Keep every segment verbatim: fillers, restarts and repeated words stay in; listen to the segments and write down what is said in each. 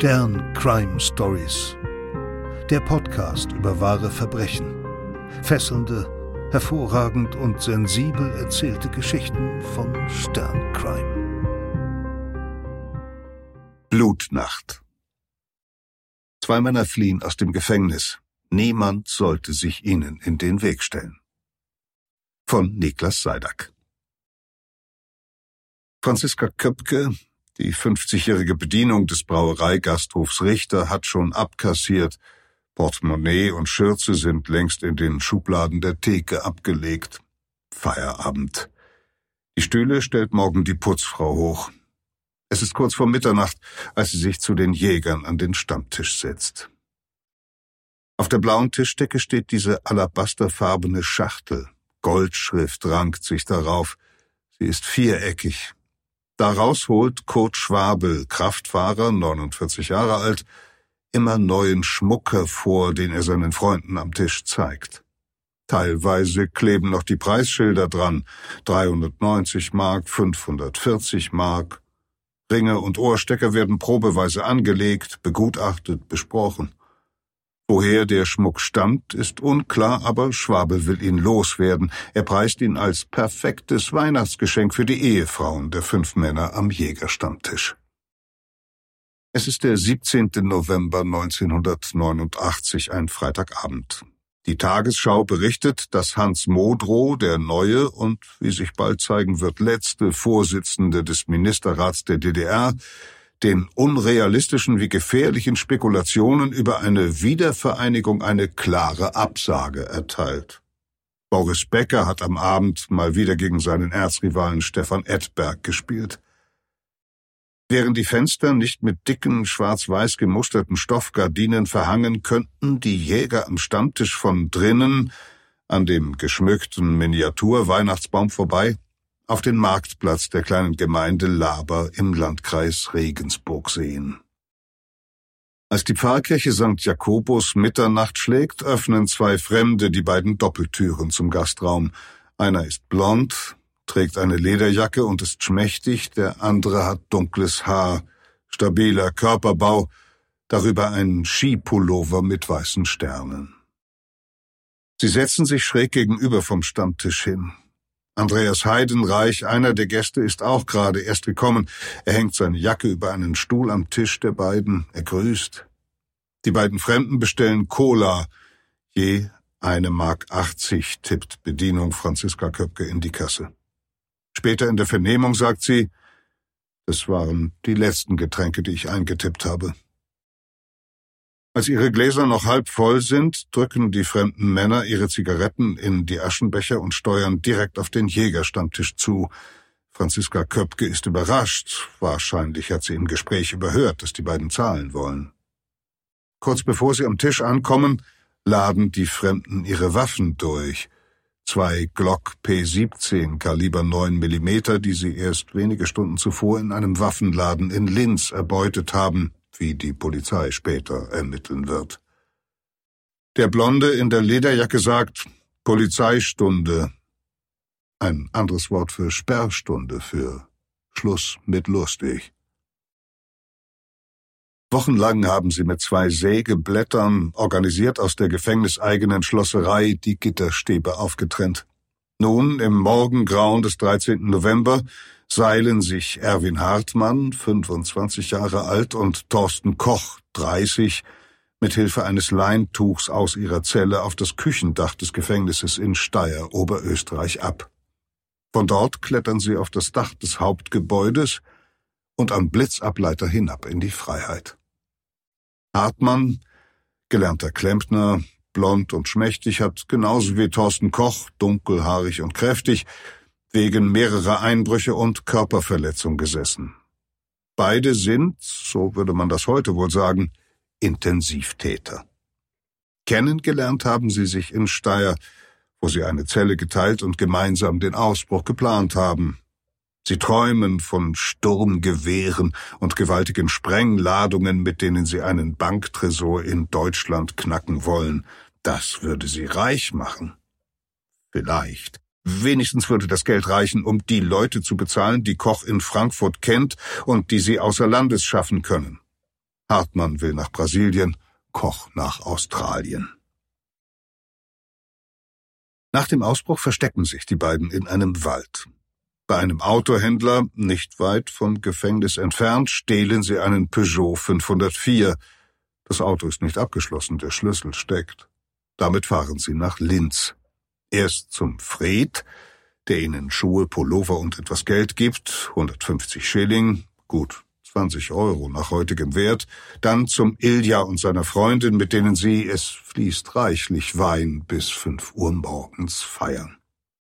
Stern Crime Stories. Der Podcast über wahre Verbrechen. Fesselnde, hervorragend und sensibel erzählte Geschichten von Stern Crime. Blutnacht. Zwei Männer fliehen aus dem Gefängnis. Niemand sollte sich ihnen in den Weg stellen. Von Niklas Seidak. Franziska Köpke, die fünfzigjährige Bedienung des Brauereigasthofs Richter, hat schon abkassiert. Portemonnaie und Schürze sind längst in den Schubladen der Theke abgelegt. Feierabend. Die Stühle stellt morgen die Putzfrau hoch. Es ist kurz vor Mitternacht, als sie sich zu den Jägern an den Stammtisch setzt. Auf der blauen Tischdecke steht diese alabasterfarbene Schachtel. Goldschrift rankt sich darauf. Sie ist viereckig. Daraus holt Kurt Schwabel, Kraftfahrer, neunundvierzig Jahre alt, immer neuen Schmuck hervor, den er seinen Freunden am Tisch zeigt. Teilweise kleben noch die Preisschilder dran. dreihundertneunzig Mark, fünfhundertvierzig Mark. Ringe und Ohrstecker werden probeweise angelegt, begutachtet, besprochen. Woher der Schmuck stammt, ist unklar, aber Schwabel will ihn loswerden. Er preist ihn als perfektes Weihnachtsgeschenk für die Ehefrauen der fünf Männer am Jägerstammtisch. Es ist der siebzehnte November neunzehnhundertneunundachtzig, ein Freitagabend. Die Tagesschau berichtet, dass Hans Modrow, der neue und, wie sich bald zeigen wird, letzte Vorsitzende des Ministerrats der D D R, den unrealistischen wie gefährlichen Spekulationen über eine Wiedervereinigung eine klare Absage erteilt. Boris Becker hat am Abend mal wieder gegen seinen Erzrivalen Stefan Edberg gespielt. Wären die Fenster nicht mit dicken, schwarz-weiß gemusterten Stoffgardinen verhangen, könnten die Jäger am Stammtisch von drinnen, an dem geschmückten Miniatur-Weihnachtsbaum vorbei, auf den Marktplatz der kleinen Gemeinde Laber im Landkreis Regensburg sehen. Als die Pfarrkirche Sankt Jakobus Mitternacht schlägt, öffnen zwei Fremde die beiden Doppeltüren zum Gastraum. Einer ist blond, trägt eine Lederjacke und ist schmächtig, der andere hat dunkles Haar, stabiler Körperbau, darüber ein Skipullover mit weißen Sternen. Sie setzen sich schräg gegenüber vom Stammtisch hin. Andreas Heidenreich, einer der Gäste, ist auch gerade erst gekommen. Er hängt seine Jacke über einen Stuhl am Tisch der beiden. Er grüßt. Die beiden Fremden bestellen Cola. Je eine Mark achtzig, tippt Bedienung Franziska Köpke in die Kasse. Später in der Vernehmung sagt sie, das waren die letzten Getränke, die ich eingetippt habe. Als ihre Gläser noch halb voll sind, drücken die fremden Männer ihre Zigaretten in die Aschenbecher und steuern direkt auf den Jägerstammtisch zu. Franziska Köpke ist überrascht. Wahrscheinlich hat sie im Gespräch überhört, dass die beiden zahlen wollen. Kurz bevor sie am Tisch ankommen, laden die Fremden ihre Waffen durch. Zwei Glock P siebzehn Kaliber neun Millimeter, die sie erst wenige Stunden zuvor in einem Waffenladen in Linz erbeutet haben, wie die Polizei später ermitteln wird. Der Blonde in der Lederjacke sagt Polizeistunde, ein anderes Wort für Sperrstunde, für Schluss mit lustig. Wochenlang haben sie mit zwei Sägeblättern, organisiert aus der gefängniseigenen Schlosserei, die Gitterstäbe aufgetrennt. Nun, im Morgengrauen des dreizehnten November, seilen sich Erwin Hartmann, fünfundzwanzig Jahre alt, und Thorsten Koch, dreißig, mit Hilfe eines Leintuchs aus ihrer Zelle auf das Küchendach des Gefängnisses in Steyr, Oberösterreich, ab. Von dort klettern sie auf das Dach des Hauptgebäudes und am Blitzableiter hinab in die Freiheit. Hartmann, gelernter Klempner, blond und schmächtig, hat genauso wie Thorsten Koch, dunkelhaarig und kräftig, wegen mehrerer Einbrüche und Körperverletzung gesessen. Beide sind, so würde man das heute wohl sagen, Intensivtäter. Kennengelernt haben sie sich in Steyr, wo sie eine Zelle geteilt und gemeinsam den Ausbruch geplant haben. Sie träumen von Sturmgewehren und gewaltigen Sprengladungen, mit denen sie einen Banktresor in Deutschland knacken wollen. Das würde sie reich machen. Vielleicht. Wenigstens würde das Geld reichen, um die Leute zu bezahlen, die Koch in Frankfurt kennt und die sie außer Landes schaffen können. Hartmann will nach Brasilien, Koch nach Australien. Nach dem Ausbruch verstecken sich die beiden in einem Wald. Bei einem Autohändler, nicht weit vom Gefängnis entfernt, stehlen sie einen Peugeot fünfhundertvier. Das Auto ist nicht abgeschlossen, der Schlüssel steckt. Damit fahren sie nach Linz. Erst zum Fred, der ihnen Schuhe, Pullover und etwas Geld gibt, hundertfünfzig Schilling, gut zwanzig Euro nach heutigem Wert, dann zum Ilja und seiner Freundin, mit denen sie, es fließt reichlich Wein, bis fünf Uhr morgens feiern.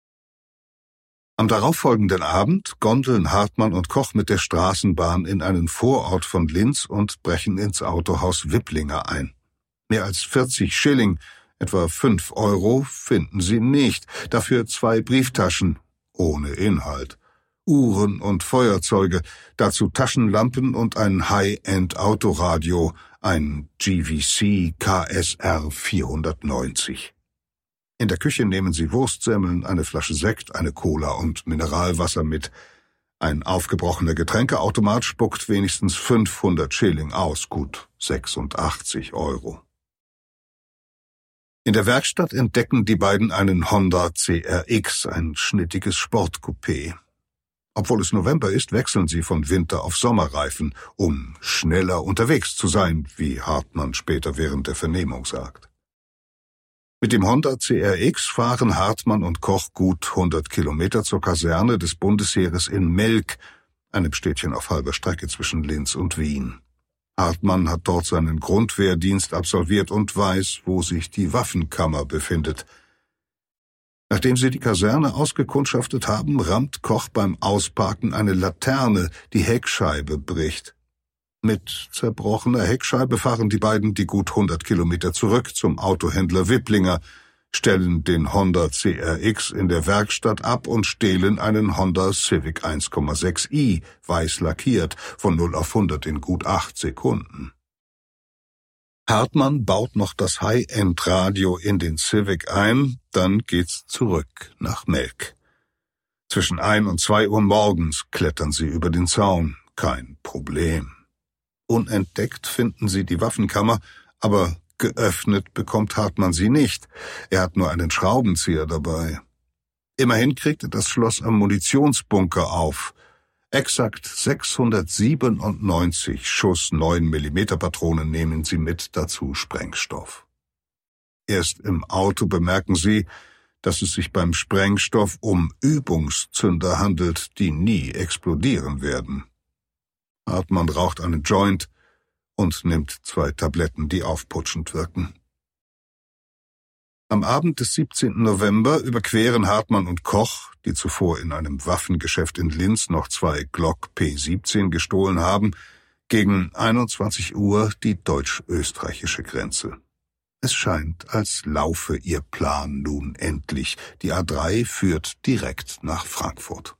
Am darauffolgenden Abend gondeln Hartmann und Koch mit der Straßenbahn in einen Vorort von Linz und brechen ins Autohaus Wipplinger ein. Mehr als vierzig Schilling, etwa fünf Euro, finden sie nicht, dafür zwei Brieftaschen, ohne Inhalt, Uhren und Feuerzeuge, dazu Taschenlampen und ein High-End-Autoradio, ein G V C K S R vierhundertneunzig. In der Küche nehmen sie Wurstsemmeln, eine Flasche Sekt, eine Cola und Mineralwasser mit. Ein aufgebrochener Getränkeautomat spuckt wenigstens fünfhundert Schilling aus, gut sechsundachtzig Euro. In der Werkstatt entdecken die beiden einen Honda C R X, ein schnittiges Sportcoupé. Obwohl es November ist, wechseln sie von Winter- auf Sommerreifen, um schneller unterwegs zu sein, wie Hartmann später während der Vernehmung sagt. Mit dem Honda C R X fahren Hartmann und Koch gut hundert Kilometer zur Kaserne des Bundesheeres in Melk, einem Städtchen auf halber Strecke zwischen Linz und Wien. Hartmann hat dort seinen Grundwehrdienst absolviert und weiß, wo sich die Waffenkammer befindet. Nachdem sie die Kaserne ausgekundschaftet haben, rammt Koch beim Ausparken eine Laterne, die Heckscheibe bricht. Mit zerbrochener Heckscheibe fahren die beiden die gut hundert Kilometer zurück zum Autohändler Wipplinger, stellen den Honda C R X in der Werkstatt ab und stehlen einen Honda Civic eins Komma sechs i, weiß lackiert, von null auf hundert in gut acht Sekunden. Hartmann baut noch das High-End-Radio in den Civic ein, dann geht's zurück nach Melk. Zwischen ein und zwei Uhr morgens klettern sie über den Zaun, kein Problem. Unentdeckt finden sie die Waffenkammer, aber geöffnet bekommt Hartmann sie nicht. Er hat nur einen Schraubenzieher dabei. Immerhin kriegt er das Schloss am Munitionsbunker auf. Exakt sechshundertsiebenundneunzig Schuss neun Millimeter Patronen nehmen sie mit, dazu Sprengstoff. Erst im Auto bemerken sie, dass es sich beim Sprengstoff um Übungszünder handelt, die nie explodieren werden. Hartmann raucht einen Joint und nimmt zwei Tabletten, die aufputschend wirken. Am Abend des siebzehnten November überqueren Hartmann und Koch, die zuvor in einem Waffengeschäft in Linz noch zwei Glock P siebzehn gestohlen haben, gegen einundzwanzig Uhr die deutsch-österreichische Grenze. Es scheint, als laufe ihr Plan nun endlich. Die A drei führt direkt nach Frankfurt.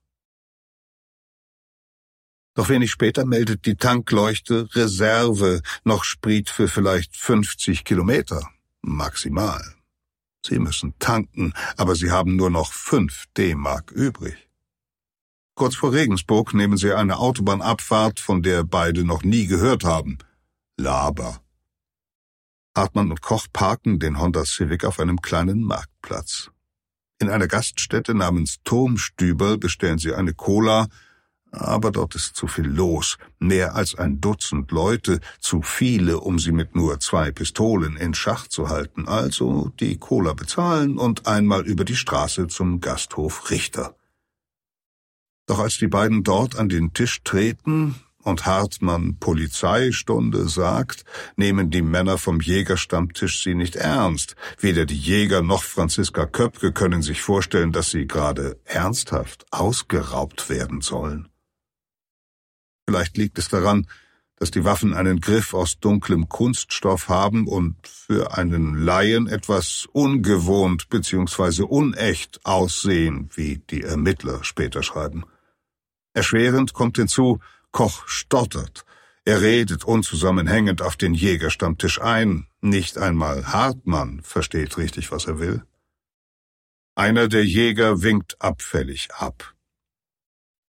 Doch wenig später meldet die Tankleuchte Reserve, noch Sprit für vielleicht fünfzig Kilometer, maximal. Sie müssen tanken, aber sie haben nur noch fünf D-Mark übrig. Kurz vor Regensburg nehmen sie eine Autobahnabfahrt, von der beide noch nie gehört haben. Laber. Hartmann und Koch parken den Honda Civic auf einem kleinen Marktplatz. In einer Gaststätte namens Turmstüberl bestellen sie eine Cola, aber dort ist zu viel los, mehr als ein Dutzend Leute, zu viele, um sie mit nur zwei Pistolen in Schach zu halten, also die Cola bezahlen und einmal über die Straße zum Gasthof Richter. Doch als die beiden dort an den Tisch treten und Hartmann Polizeistunde sagt, nehmen die Männer vom Jägerstammtisch sie nicht ernst. Weder die Jäger noch Franziska Köpke können sich vorstellen, dass sie gerade ernsthaft ausgeraubt werden sollen. Vielleicht liegt es daran, dass die Waffen einen Griff aus dunklem Kunststoff haben und für einen Laien etwas ungewohnt bzw. unecht aussehen, wie die Ermittler später schreiben. Erschwerend kommt hinzu, Koch stottert. Er redet unzusammenhängend auf den Jägerstammtisch ein. Nicht einmal Hartmann versteht richtig, was er will. Einer der Jäger winkt abfällig ab.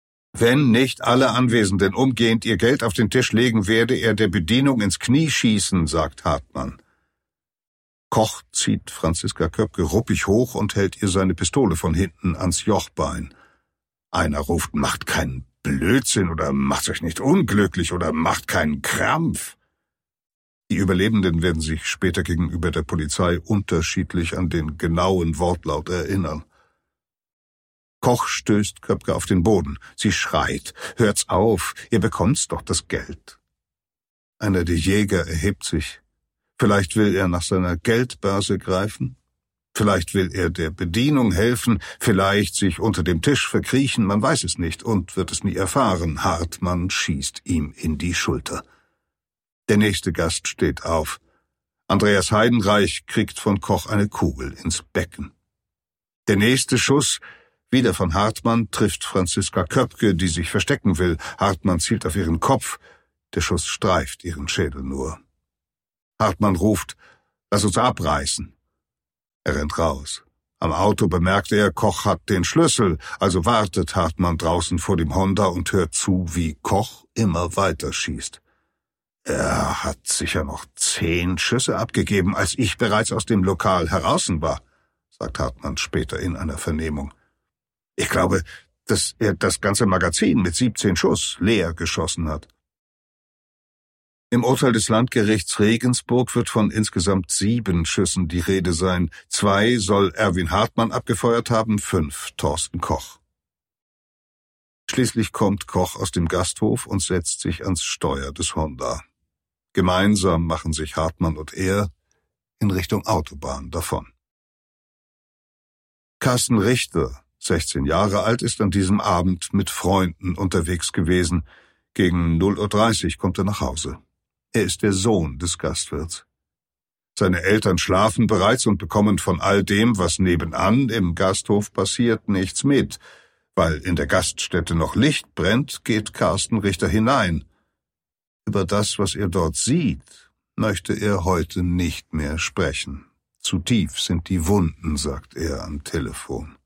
Wenn nicht alle Anwesenden umgehend ihr Geld auf den Tisch legen, werde er der Bedienung ins Knie schießen, sagt Hartmann. Koch zieht Franziska Köpke ruppig hoch und hält ihr seine Pistole von hinten ans Jochbein. Einer ruft, macht keinen Blödsinn oder macht euch nicht unglücklich oder macht keinen Krampf. Die Überlebenden werden sich später gegenüber der Polizei unterschiedlich an den genauen Wortlaut erinnern. Koch stößt Köpke auf den Boden. Sie schreit, hört's auf, ihr bekommt's doch das Geld. Einer der Jäger erhebt sich. Vielleicht will er nach seiner Geldbörse greifen. Vielleicht will er der Bedienung helfen, vielleicht sich unter dem Tisch verkriechen, man weiß es nicht und wird es nie erfahren. Hartmann schießt ihm in die Schulter. Der nächste Gast steht auf. Andreas Heidenreich kriegt von Koch eine Kugel ins Becken. Der nächste Schuss, wieder von Hartmann, trifft Franziska Köpke, die sich verstecken will. Hartmann zielt auf ihren Kopf. Der Schuss streift ihren Schädel nur. Hartmann ruft, lass uns abreißen. Er rennt raus. Am Auto bemerkt er, Koch hat den Schlüssel, also wartet Hartmann draußen vor dem Honda und hört zu, wie Koch immer weiter schießt. Er hat sicher noch zehn Schüsse abgegeben, als ich bereits aus dem Lokal heraus war, sagt Hartmann später in einer Vernehmung. Ich glaube, dass er das ganze Magazin mit siebzehn Schuss leer geschossen hat. Im Urteil des Landgerichts Regensburg wird von insgesamt sieben Schüssen die Rede sein. Zwei soll Erwin Hartmann abgefeuert haben, fünf Thorsten Koch. Schließlich kommt Koch aus dem Gasthof und setzt sich ans Steuer des Honda. Gemeinsam machen sich Hartmann und er in Richtung Autobahn davon. Carsten Richter, sechzehn Jahre alt, ist an diesem Abend mit Freunden unterwegs gewesen. Gegen null Uhr dreißig kommt er nach Hause. Er ist der Sohn des Gastwirts. Seine Eltern schlafen bereits und bekommen von all dem, was nebenan im Gasthof passiert, nichts mit. Weil in der Gaststätte noch Licht brennt, geht Carsten Richter hinein. Über das, was er dort sieht, möchte er heute nicht mehr sprechen. Zu tief sind die Wunden, sagt er am Telefon.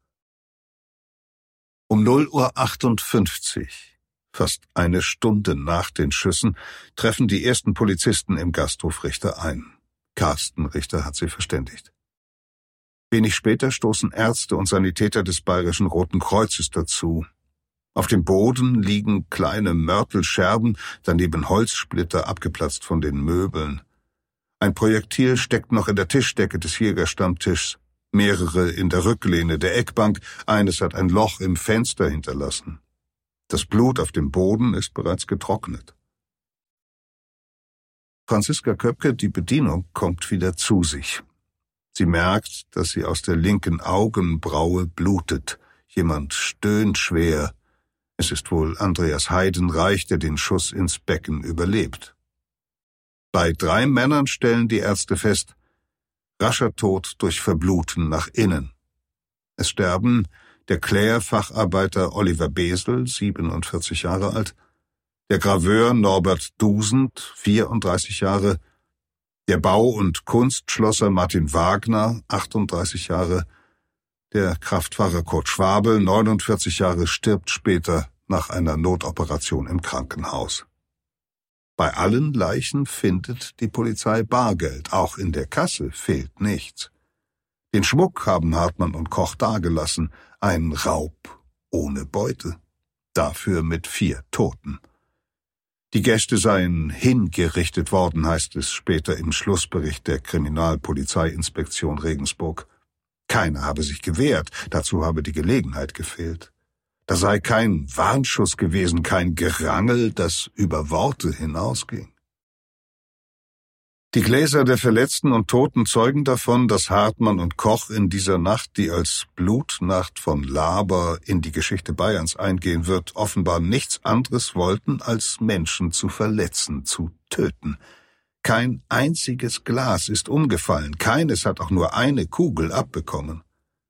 Um null Uhr achtundfünfzig, fast eine Stunde nach den Schüssen, treffen die ersten Polizisten im Gasthof Richter ein. Carsten Richter hat sie verständigt. Wenig später stoßen Ärzte und Sanitäter des Bayerischen Roten Kreuzes dazu. Auf dem Boden liegen kleine Mörtelscherben, daneben Holzsplitter abgeplatzt von den Möbeln. Ein Projektil steckt noch in der Tischdecke des Jägerstammtischs, mehrere in der Rücklehne der Eckbank, eines hat ein Loch im Fenster hinterlassen. Das Blut auf dem Boden ist bereits getrocknet. Franziska Köpke, die Bedienung, kommt wieder zu sich. Sie merkt, dass sie aus der linken Augenbraue blutet. Jemand stöhnt schwer. Es ist wohl Andreas Heidenreich, der den Schuss ins Becken überlebt. Bei drei Männern stellen die Ärzte fest, rascher Tod durch Verbluten nach innen. Es sterben der Klär-Facharbeiter Oliver Besel, siebenundvierzig Jahre alt, der Graveur Norbert Dusend, vierunddreißig Jahre, der Bau- und Kunstschlosser Martin Wagner, achtunddreißig Jahre, der Kraftfahrer Kurt Schwabel, neunundvierzig Jahre, stirbt später nach einer Notoperation im Krankenhaus. Bei allen Leichen findet die Polizei Bargeld, auch in der Kasse fehlt nichts. Den Schmuck haben Hartmann und Koch dagelassen, ein Raub ohne Beute, dafür mit vier Toten. Die Gäste seien hingerichtet worden, heißt es später im Schlussbericht der Kriminalpolizeiinspektion Regensburg. Keiner habe sich gewehrt, dazu habe die Gelegenheit gefehlt. Da sei kein Warnschuss gewesen, kein Gerangel, das über Worte hinausging. Die Gläser der Verletzten und Toten zeugen davon, dass Hartmann und Koch in dieser Nacht, die als Blutnacht von Laber in die Geschichte Bayerns eingehen wird, offenbar nichts anderes wollten, als Menschen zu verletzen, zu töten. Kein einziges Glas ist umgefallen, keines hat auch nur eine Kugel abbekommen.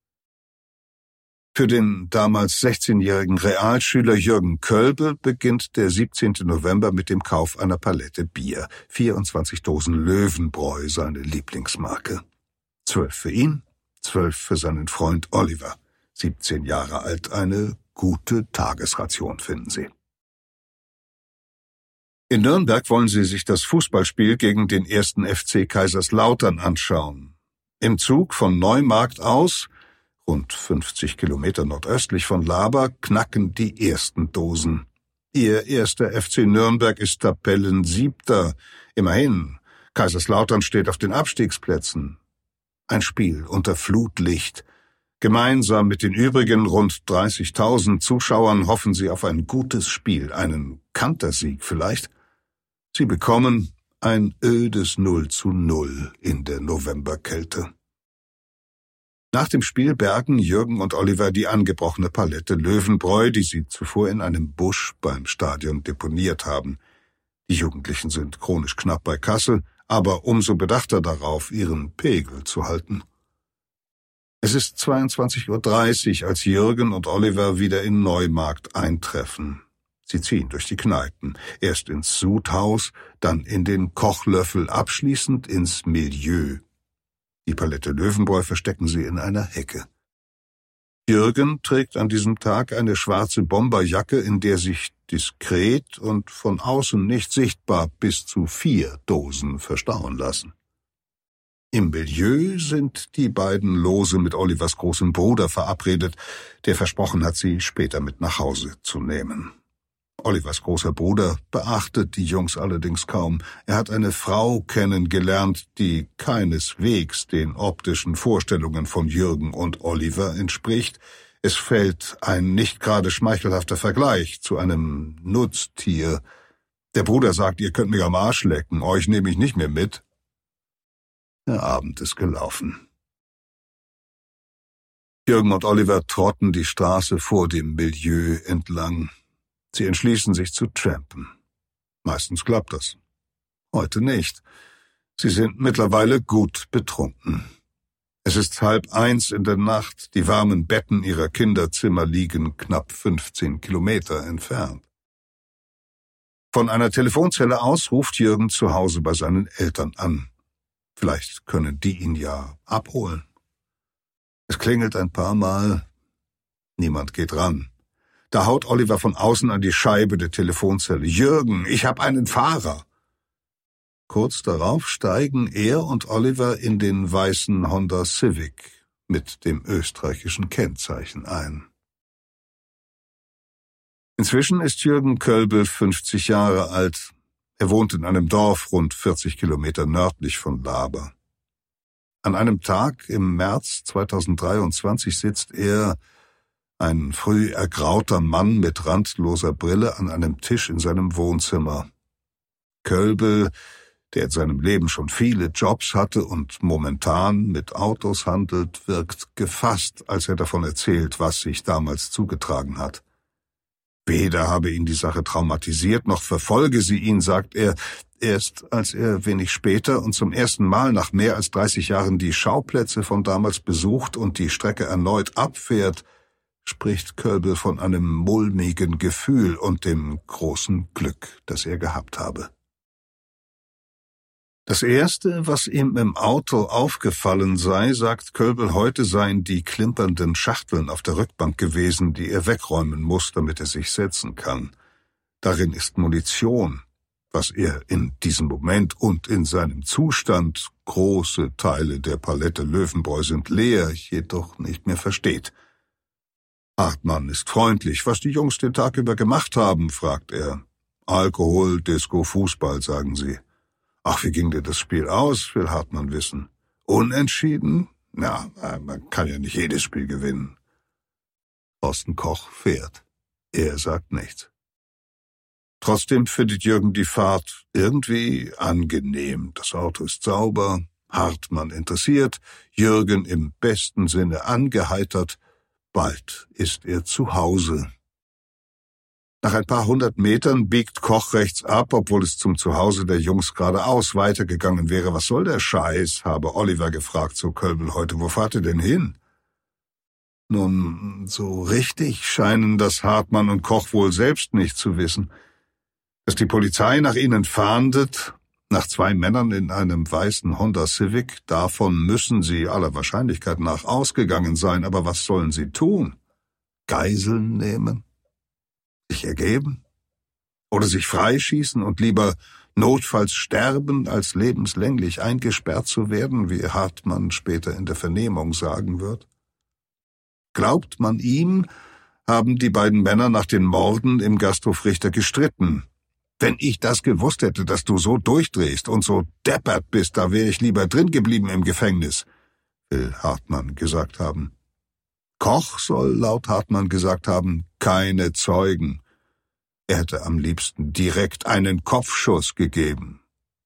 Für den damals sechzehnjährigen Realschüler Jürgen Kölbel beginnt der siebzehnten November mit dem Kauf einer Palette Bier. vierundzwanzig Dosen Löwenbräu, seine Lieblingsmarke. Zwölf für ihn, zwölf für seinen Freund Oliver, siebzehn Jahre alt, eine gute Tagesration, finden Sie. In Nürnberg wollen Sie sich das Fußballspiel gegen den ersten F C Kaiserslautern anschauen. Im Zug von Neumarkt aus, rund fünfzig Kilometer nordöstlich von Laber, knacken die ersten Dosen. Ihr erster F C Nürnberg ist Tabellensiebter. Immerhin, Kaiserslautern steht auf den Abstiegsplätzen. Ein Spiel unter Flutlicht. Gemeinsam mit den übrigen rund dreißigtausend Zuschauern hoffen sie auf ein gutes Spiel, einen Kantersieg vielleicht. Sie bekommen ein ödes null zu null in der Novemberkälte. Nach dem Spiel bergen Jürgen und Oliver die angebrochene Palette Löwenbräu, die sie zuvor in einem Busch beim Stadion deponiert haben. Die Jugendlichen sind chronisch knapp bei Kasse, aber umso bedachter darauf, ihren Pegel zu halten. Es ist zweiundzwanzig Uhr dreißig, als Jürgen und Oliver wieder in Neumarkt eintreffen. Sie ziehen durch die Kneipen, erst ins Sudhaus, dann in den Kochlöffel, abschließend ins Milieu. Die Palette Löwenbräu verstecken sie in einer Hecke. Jürgen trägt an diesem Tag eine schwarze Bomberjacke, in der sich diskret und von außen nicht sichtbar bis zu vier Dosen verstauen lassen. Im Milieu sind die beiden lose mit Olivers großem Bruder verabredet, der versprochen hat, sie später mit nach Hause zu nehmen. Olivers großer Bruder beachtet die Jungs allerdings kaum. Er hat eine Frau kennengelernt, die keineswegs den optischen Vorstellungen von Jürgen und Oliver entspricht. Es fällt ein nicht gerade schmeichelhafter Vergleich zu einem Nutztier. Der Bruder sagt, ihr könnt mich am Arsch lecken, euch nehme ich nicht mehr mit. Der Abend ist gelaufen. Jürgen und Oliver trotten die Straße vor dem Milieu entlang. Sie entschließen sich zu trampen. Meistens klappt das. Heute nicht. Sie sind mittlerweile gut betrunken. Es ist halb eins in der Nacht. Die warmen Betten ihrer Kinderzimmer liegen knapp fünfzehn Kilometer entfernt. Von einer Telefonzelle aus ruft Jürgen zu Hause bei seinen Eltern an. Vielleicht können die ihn ja abholen. Es klingelt ein paar Mal. Niemand geht ran. Da haut Oliver von außen an die Scheibe der Telefonzelle. »Jürgen, ich hab einen Fahrer!« Kurz darauf steigen er und Oliver in den weißen Honda Civic mit dem österreichischen Kennzeichen ein. Inzwischen ist Jürgen Kölbel fünfzig Jahre alt. Er wohnt in einem Dorf rund vierzig Kilometer nördlich von Laber. An einem Tag im März zweitausenddreiundzwanzig sitzt er, ein früh ergrauter Mann mit randloser Brille, an einem Tisch in seinem Wohnzimmer. Kölbel, der in seinem Leben schon viele Jobs hatte und momentan mit Autos handelt, wirkt gefasst, als er davon erzählt, was sich damals zugetragen hat. Weder habe ihn die Sache traumatisiert, noch verfolge sie ihn, sagt er. Erst als er wenig später und zum ersten Mal nach mehr als dreißig Jahren die Schauplätze von damals besucht und die Strecke erneut abfährt, spricht Kölbel von einem mulmigen Gefühl und dem großen Glück, das er gehabt habe. Das Erste, was ihm im Auto aufgefallen sei, sagt Kölbel heute, seien die klimpernden Schachteln auf der Rückbank gewesen, die er wegräumen muss, damit er sich setzen kann. Darin ist Munition, was er in diesem Moment und in seinem Zustand, große Teile der Palette Löwenbräu sind leer, jedoch nicht mehr versteht. Hartmann ist freundlich. Was die Jungs den Tag über gemacht haben, fragt er. Alkohol, Disco, Fußball, sagen sie. Ach, wie ging dir das Spiel aus, will Hartmann wissen. Unentschieden? Na, man kann ja nicht jedes Spiel gewinnen. Thorsten Koch fährt. Er sagt nichts. Trotzdem findet Jürgen die Fahrt irgendwie angenehm. Das Auto ist sauber, Hartmann interessiert, Jürgen im besten Sinne angeheitert. Bald ist er zu Hause. Nach ein paar hundert Metern biegt Koch rechts ab, obwohl es zum Zuhause der Jungs geradeaus weitergegangen wäre. Was soll der Scheiß, habe Oliver gefragt zu Kölbel heute. Wo fahrt ihr denn hin? Nun, so richtig scheinen das Hartmann und Koch wohl selbst nicht zu wissen. Dass die Polizei nach ihnen fahndet, nach zwei Männern in einem weißen Honda Civic, davon müssen sie aller Wahrscheinlichkeit nach ausgegangen sein, aber was sollen sie tun? Geiseln nehmen? Sich ergeben? Oder sich freischießen und lieber notfalls sterben, als lebenslänglich eingesperrt zu werden, wie Hartmann später in der Vernehmung sagen wird? Glaubt man ihm, haben die beiden Männer nach den Morden im Gasthof Richter gestritten. Wenn ich das gewusst hätte, dass du so durchdrehst und so deppert bist, da wäre ich lieber drin geblieben im Gefängnis, will Hartmann gesagt haben. Koch soll laut Hartmann gesagt haben, keine Zeugen. Er hätte am liebsten direkt einen Kopfschuss gegeben.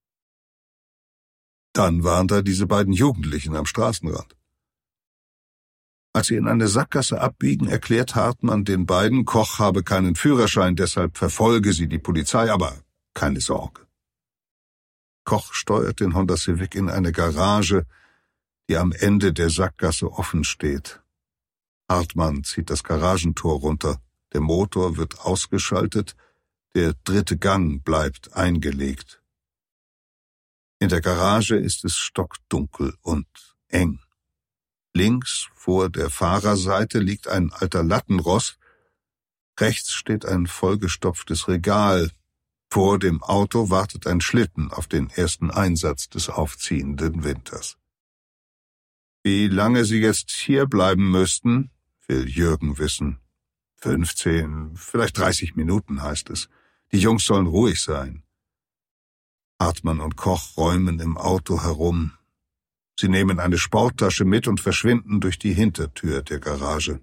Dann waren da diese beiden Jugendlichen am Straßenrand. Als sie in eine Sackgasse abbiegen, erklärt Hartmann den beiden, Koch habe keinen Führerschein, deshalb verfolge sie die Polizei, aber keine Sorge. Koch steuert den Honda Civic in eine Garage, die am Ende der Sackgasse offen steht. Hartmann zieht das Garagentor runter, der Motor wird ausgeschaltet, der dritte Gang bleibt eingelegt. In der Garage ist es stockdunkel und eng. Links vor der Fahrerseite liegt ein alter Lattenrost, rechts steht ein vollgestopftes Regal. Vor dem Auto wartet ein Schlitten auf den ersten Einsatz des aufziehenden Winters. Wie lange Sie jetzt hier bleiben müssten, will Jürgen wissen. Fünfzehn, vielleicht dreißig Minuten, heißt es. Die Jungs sollen ruhig sein. Hartmann und Koch räumen im Auto herum. Sie nehmen eine Sporttasche mit und verschwinden durch die Hintertür der Garage.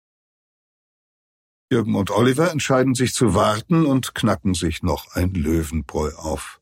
Jürgen und Oliver entscheiden sich zu warten und knacken sich noch ein Löwenbräu auf.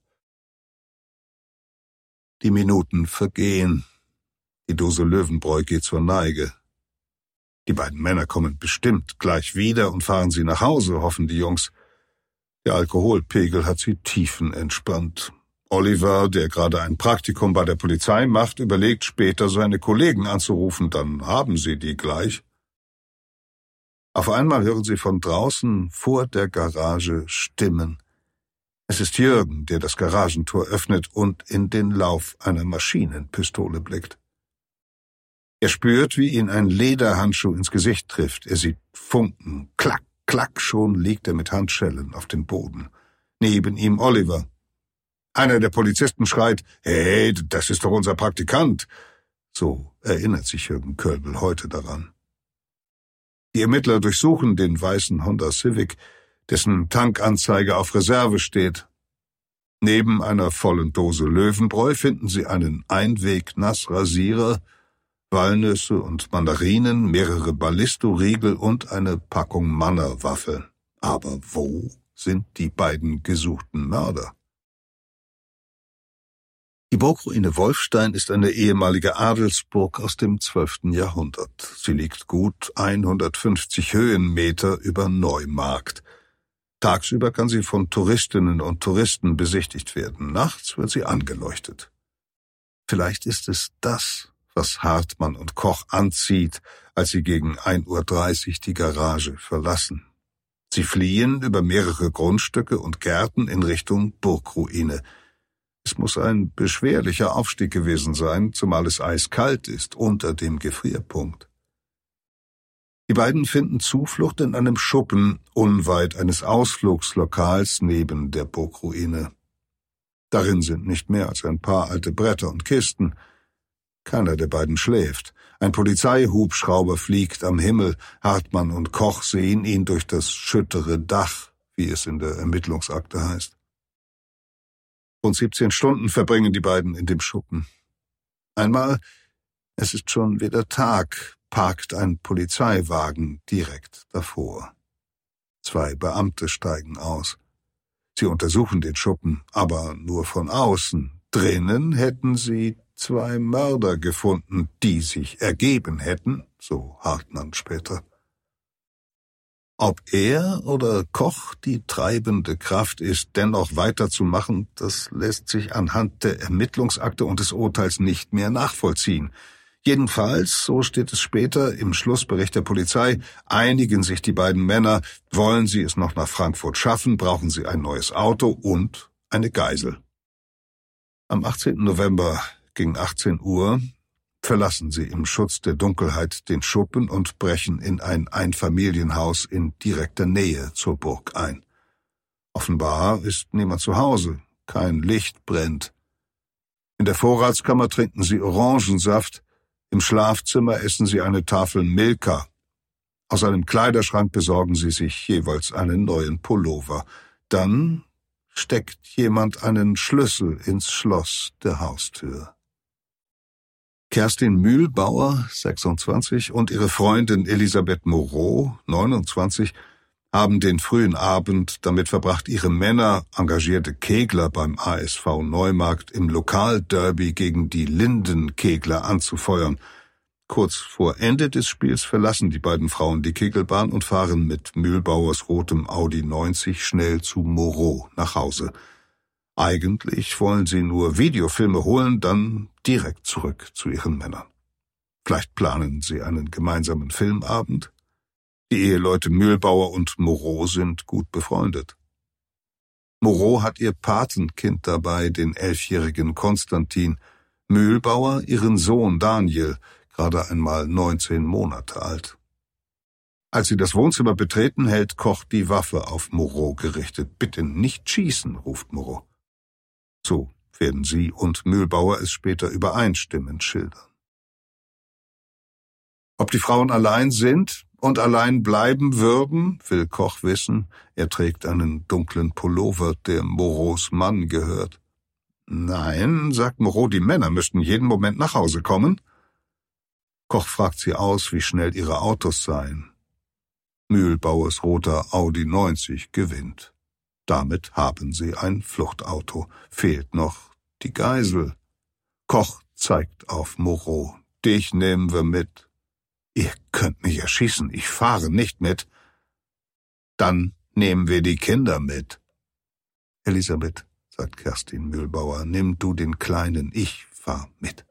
Die Minuten vergehen. Die Dose Löwenbräu geht zur Neige. Die beiden Männer kommen bestimmt gleich wieder und fahren sie nach Hause, hoffen die Jungs. Der Alkoholpegel hat sie tiefenentspannt. Oliver, der gerade ein Praktikum bei der Polizei macht, überlegt später seine Kollegen anzurufen, dann haben sie die gleich. Auf einmal hören sie von draußen vor der Garage Stimmen. Es ist Jürgen, der das Garagentor öffnet und in den Lauf einer Maschinenpistole blickt. Er spürt, wie ihn ein Lederhandschuh ins Gesicht trifft. Er sieht Funken. Klack, klack, schon liegt er mit Handschellen auf dem Boden. Neben ihm Oliver. Einer der Polizisten schreit, »Hey, das ist doch unser Praktikant!« So erinnert sich Jürgen Kölbel heute daran. Die Ermittler durchsuchen den weißen Honda Civic, dessen Tankanzeige auf Reserve steht. Neben einer vollen Dose Löwenbräu finden sie einen Einweg-Nassrasierer, Walnüsse und Mandarinen, mehrere Ballisto-Riegel und eine Packung Mannerwaffeln. Aber wo sind die beiden gesuchten Mörder? Die Burgruine Wolfstein ist eine ehemalige Adelsburg aus dem zwölften Jahrhundert. Sie liegt gut hundertfünfzig Höhenmeter über Neumarkt. Tagsüber kann sie von Touristinnen und Touristen besichtigt werden. Nachts wird sie angeleuchtet. Vielleicht ist es das, was Hartmann und Koch anzieht, als sie gegen ein Uhr dreißig die Garage verlassen. Sie fliehen über mehrere Grundstücke und Gärten in Richtung Burgruine. Es muss ein beschwerlicher Aufstieg gewesen sein, zumal es eiskalt ist unter dem Gefrierpunkt. Die beiden finden Zuflucht in einem Schuppen unweit eines Ausflugslokals neben der Burgruine. Darin sind nicht mehr als ein paar alte Bretter und Kisten. Keiner der beiden schläft. Ein Polizeihubschrauber fliegt am Himmel. Hartmann und Koch sehen ihn durch das schüttere Dach, wie es in der Ermittlungsakte heißt. Rund siebzehn Stunden verbringen die beiden in dem Schuppen. Einmal, es ist schon wieder Tag, parkt ein Polizeiwagen direkt davor. Zwei Beamte steigen aus. Sie untersuchen den Schuppen, aber nur von außen. Drinnen hätten sie zwei Mörder gefunden, die sich ergeben hätten, so Hartmann später. Ob er oder Koch die treibende Kraft ist, dennoch weiterzumachen, das lässt sich anhand der Ermittlungsakte und des Urteils nicht mehr nachvollziehen. Jedenfalls, so steht es später im Schlussbericht der Polizei, einigen sich die beiden Männer, wollen sie es noch nach Frankfurt schaffen, brauchen sie ein neues Auto und eine Geisel. Am achtzehnten November gegen achtzehn Uhr verlassen sie im Schutz der Dunkelheit den Schuppen und brechen in ein Einfamilienhaus in direkter Nähe zur Burg ein. Offenbar ist niemand zu Hause, kein Licht brennt. In der Vorratskammer trinken sie Orangensaft, im Schlafzimmer essen sie eine Tafel Milka. Aus einem Kleiderschrank besorgen sie sich jeweils einen neuen Pullover. Dann steckt jemand einen Schlüssel ins Schloss der Haustür. Kerstin Mühlbauer, sechsundzwanzig, und ihre Freundin Elisabeth Moreau, neunundzwanzig, haben den frühen Abend damit verbracht, ihre Männer, engagierte Kegler beim A S V Neumarkt, im Lokalderby gegen die Lindenkegler anzufeuern. Kurz vor Ende des Spiels verlassen die beiden Frauen die Kegelbahn und fahren mit Mühlbauers rotem Audi neunzig schnell zu Moreau nach Hause. Eigentlich wollen sie nur Videofilme holen, dann direkt zurück zu ihren Männern. Vielleicht planen sie einen gemeinsamen Filmabend? Die Eheleute Mühlbauer und Moreau sind gut befreundet. Moreau hat ihr Patenkind dabei, den elfjährigen Konstantin, Mühlbauer ihren Sohn Daniel, gerade einmal neunzehn Monate alt. Als sie das Wohnzimmer betreten, hält Koch die Waffe auf Moreau gerichtet. »Bitte nicht schießen«, ruft Moreau. So werden sie und Mühlbauer es später übereinstimmend schildern. Ob die Frauen allein sind und allein bleiben würden, will Koch wissen. Er trägt einen dunklen Pullover, der Moreaus Mann gehört. »Nein«, sagt Moreau, »die Männer müssten jeden Moment nach Hause kommen.« Koch fragt sie aus, wie schnell ihre Autos seien. Mühlbauers roter Audi neunzig gewinnt. Damit haben sie ein Fluchtauto. Fehlt noch die Geisel. Koch zeigt auf Moreau. »Dich nehmen wir mit.« »Ihr könnt mich erschießen, ich fahre nicht mit.« »Dann nehmen wir die Kinder mit.« »Elisabeth«, sagt Kerstin Mühlbauer, »nimm du den Kleinen, ich fahr mit.«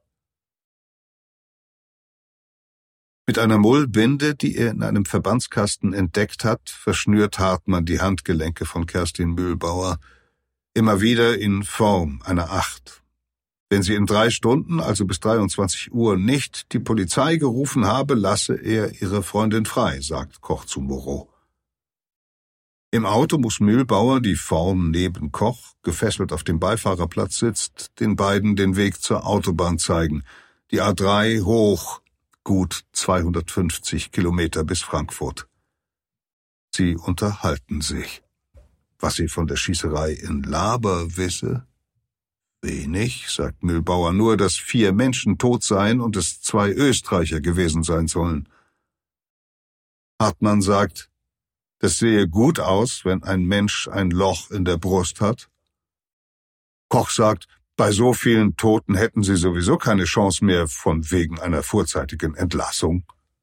Mit einer Mullbinde, die er in einem Verbandskasten entdeckt hat, verschnürt Hartmann die Handgelenke von Kerstin Mühlbauer, immer wieder in Form einer Acht. Wenn sie in drei Stunden, also bis dreiundzwanzig Uhr, nicht die Polizei gerufen habe, lasse er ihre Freundin frei, sagt Koch zu Moreau. Im Auto muss Mühlbauer, die vorn neben Koch, gefesselt auf dem Beifahrerplatz sitzt, den beiden den Weg zur Autobahn zeigen. Die A drei hoch, gut zweihundertfünfzig Kilometer bis Frankfurt. Sie unterhalten sich. Was sie von der Schießerei in Laber wisse? Wenig, sagt Mühlbauer, nur, dass vier Menschen tot seien und es zwei Österreicher gewesen sein sollen. Hartmann sagt, das sehe gut aus, wenn ein Mensch ein Loch in der Brust hat. Koch sagt, bei so vielen Toten hätten sie sowieso keine Chance mehr von wegen einer vorzeitigen Entlassung.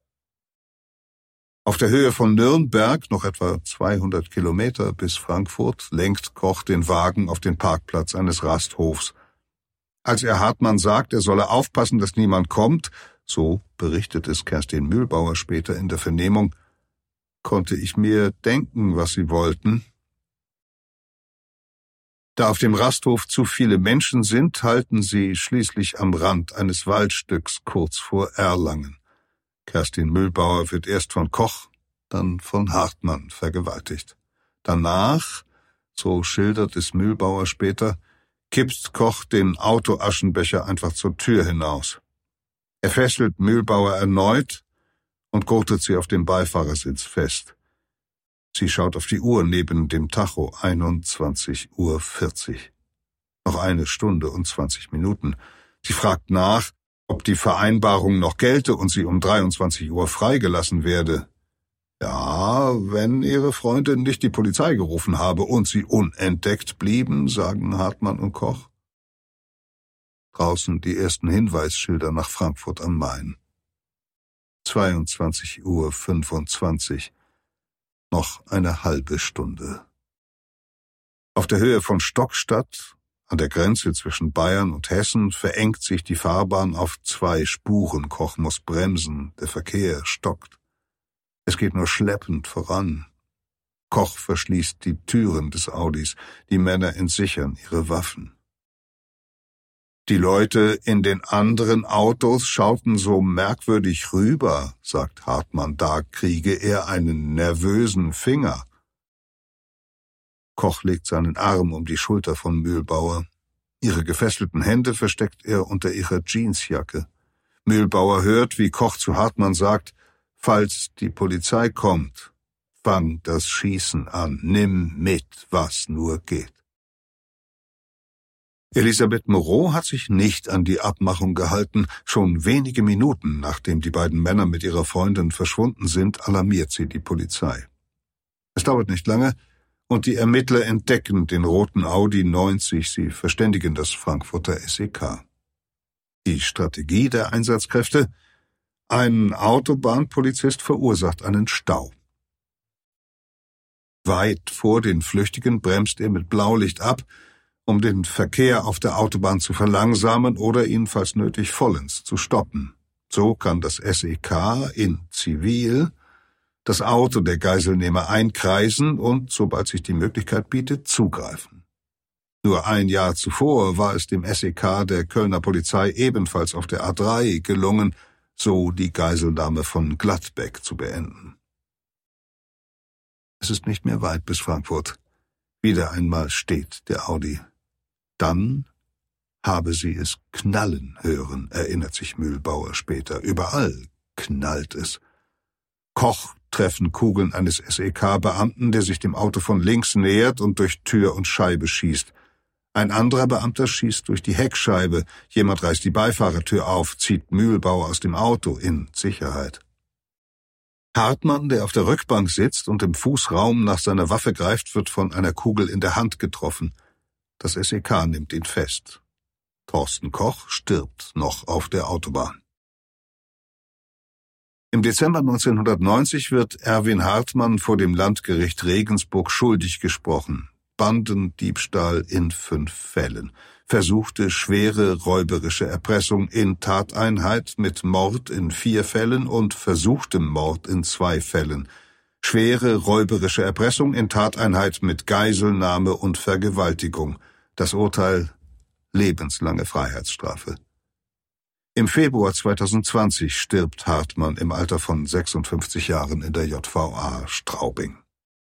Auf der Höhe von Nürnberg, noch etwa zweihundert Kilometer bis Frankfurt, lenkt Koch den Wagen auf den Parkplatz eines Rasthofs. Als er Hartmann sagt, er solle aufpassen, dass niemand kommt, so berichtet es Kerstin Mühlbauer später in der Vernehmung, konnte ich mir denken, was sie wollten. Da auf dem Rasthof zu viele Menschen sind, halten sie schließlich am Rand eines Waldstücks kurz vor Erlangen. Kerstin Mühlbauer wird erst von Koch, dann von Hartmann vergewaltigt. Danach, so schildert es Mühlbauer später, kippt Koch den Autoaschenbecher einfach zur Tür hinaus. Er fesselt Mühlbauer erneut und gurtet sie auf dem Beifahrersitz fest. Sie schaut auf die Uhr neben dem Tacho, einundzwanzig Uhr vierzig. Noch eine Stunde und zwanzig Minuten. Sie fragt nach, ob die Vereinbarung noch gelte und sie um dreiundzwanzig Uhr freigelassen werde. Ja, wenn ihre Freundin nicht die Polizei gerufen habe und sie unentdeckt blieben, sagen Hartmann und Koch. Draußen die ersten Hinweisschilder nach Frankfurt am Main. zweiundzwanzig Uhr fünfundzwanzig. Noch eine halbe Stunde. Auf der Höhe von Stockstadt, an der Grenze zwischen Bayern und Hessen, verengt sich die Fahrbahn auf zwei Spuren. Koch muss bremsen, der Verkehr stockt. Es geht nur schleppend voran. Koch verschließt die Türen des Audis, die Männer entsichern ihre Waffen. Die Leute in den anderen Autos schauten so merkwürdig rüber, sagt Hartmann, da kriege er einen nervösen Finger. Koch legt seinen Arm um die Schulter von Mühlbauer. Ihre gefesselten Hände versteckt er unter ihrer Jeansjacke. Mühlbauer hört, wie Koch zu Hartmann sagt, falls die Polizei kommt, fang das Schießen an, nimm mit, was nur geht. Elisabeth Moreau hat sich nicht an die Abmachung gehalten. Schon wenige Minuten, nachdem die beiden Männer mit ihrer Freundin verschwunden sind, alarmiert sie die Polizei. Es dauert nicht lange, und die Ermittler entdecken den roten Audi neunzig. Sie verständigen das Frankfurter S E K. Die Strategie der Einsatzkräfte? Ein Autobahnpolizist verursacht einen Stau. Weit vor den Flüchtigen bremst er mit Blaulicht ab, um den Verkehr auf der Autobahn zu verlangsamen oder ihn, falls nötig, vollends zu stoppen. So kann das S E K in Zivil das Auto der Geiselnehmer einkreisen und, sobald sich die Möglichkeit bietet, zugreifen. Nur ein Jahr zuvor war es dem S E K der Kölner Polizei ebenfalls auf der A drei gelungen, so die Geiselnahme von Gladbeck zu beenden. Es ist nicht mehr weit bis Frankfurt. Wieder einmal steht der Audi. Dann habe sie es knallen hören, erinnert sich Mühlbauer später. Überall knallt es. Koch treffen Kugeln eines S E K-Beamten, der sich dem Auto von links nähert und durch Tür und Scheibe schießt. Ein anderer Beamter schießt durch die Heckscheibe. Jemand reißt die Beifahrertür auf, zieht Mühlbauer aus dem Auto in Sicherheit. Hartmann, der auf der Rückbank sitzt und im Fußraum nach seiner Waffe greift, wird von einer Kugel in der Hand getroffen. Das S E K nimmt ihn fest. Thorsten Koch stirbt noch auf der Autobahn. Im Dezember neunzehnhundertneunzig wird Erwin Hartmann vor dem Landgericht Regensburg schuldig gesprochen. Bandendiebstahl in fünf Fällen. Versuchte schwere räuberische Erpressung in Tateinheit mit Mord in vier Fällen und versuchtem Mord in zwei Fällen. Schwere räuberische Erpressung in Tateinheit mit Geiselnahme und Vergewaltigung. Das Urteil: lebenslange Freiheitsstrafe. Im Februar zweitausendzwanzig stirbt Hartmann im Alter von sechsundfünfzig Jahren in der J V A Straubing.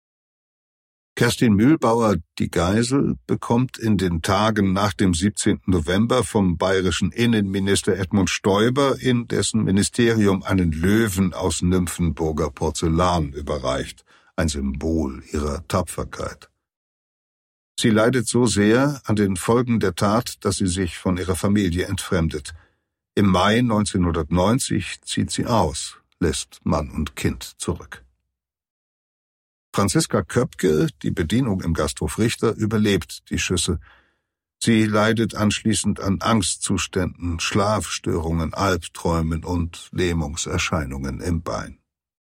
Kerstin Mühlbauer, die Geisel, bekommt in den Tagen nach dem siebzehnten November vom bayerischen Innenminister Edmund Stoiber in dessen Ministerium einen Löwen aus Nymphenburger Porzellan überreicht, ein Symbol ihrer Tapferkeit. Sie leidet so sehr an den Folgen der Tat, dass sie sich von ihrer Familie entfremdet. Im Mai neunzehnhundertneunzig zieht sie aus, lässt Mann und Kind zurück. Franziska Köpke, die Bedienung im Gasthof Richter, überlebt die Schüsse. Sie leidet anschließend an Angstzuständen, Schlafstörungen, Albträumen und Lähmungserscheinungen im Bein.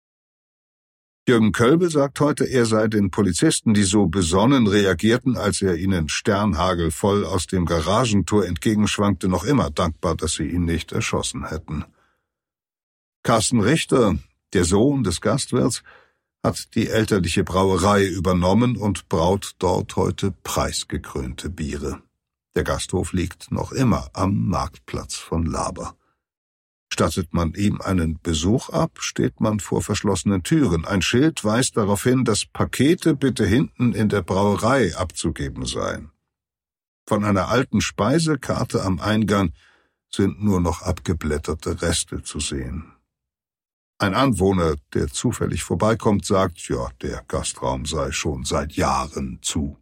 Jürgen Kölbel sagt heute, er sei den Polizisten, die so besonnen reagierten, als er ihnen sternhagelvoll aus dem Garagentor entgegenschwankte, noch immer dankbar, dass sie ihn nicht erschossen hätten. Carsten Richter, der Sohn des Gastwirts, hat die elterliche Brauerei übernommen und braut dort heute preisgekrönte Biere. Der Gasthof liegt noch immer am Marktplatz von Laber. Stattet man ihm einen Besuch ab, steht man vor verschlossenen Türen. Ein Schild weist darauf hin, dass Pakete bitte hinten in der Brauerei abzugeben seien. Von einer alten Speisekarte am Eingang sind nur noch abgeblätterte Reste zu sehen. Ein Anwohner, der zufällig vorbeikommt, sagt, ja, der Gastraum sei schon seit Jahren zu.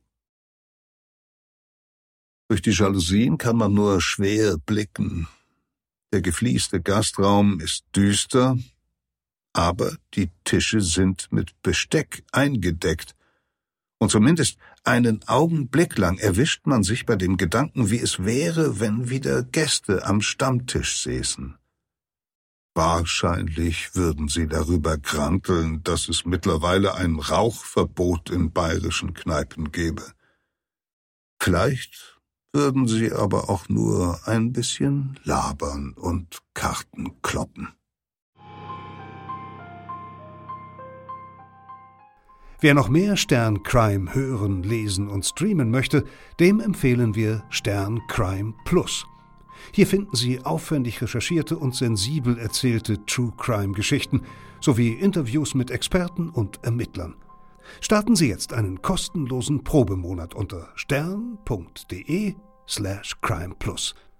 Durch die Jalousien kann man nur schwer blicken. Der geflieste Gastraum ist düster, aber die Tische sind mit Besteck eingedeckt. Und zumindest einen Augenblick lang erwischt man sich bei dem Gedanken, wie es wäre, wenn wieder Gäste am Stammtisch säßen. Wahrscheinlich würden sie darüber granteln, dass es mittlerweile ein Rauchverbot in bayerischen Kneipen gäbe. Vielleicht würden sie aber auch nur ein bisschen labern und Karten kloppen. Wer noch mehr Stern Crime hören, lesen und streamen möchte, dem empfehlen wir Stern Crime Plus. Hier finden Sie aufwendig recherchierte und sensibel erzählte True-Crime-Geschichten sowie Interviews mit Experten und Ermittlern. Starten Sie jetzt einen kostenlosen Probemonat unter stern punkt de slash crime plus.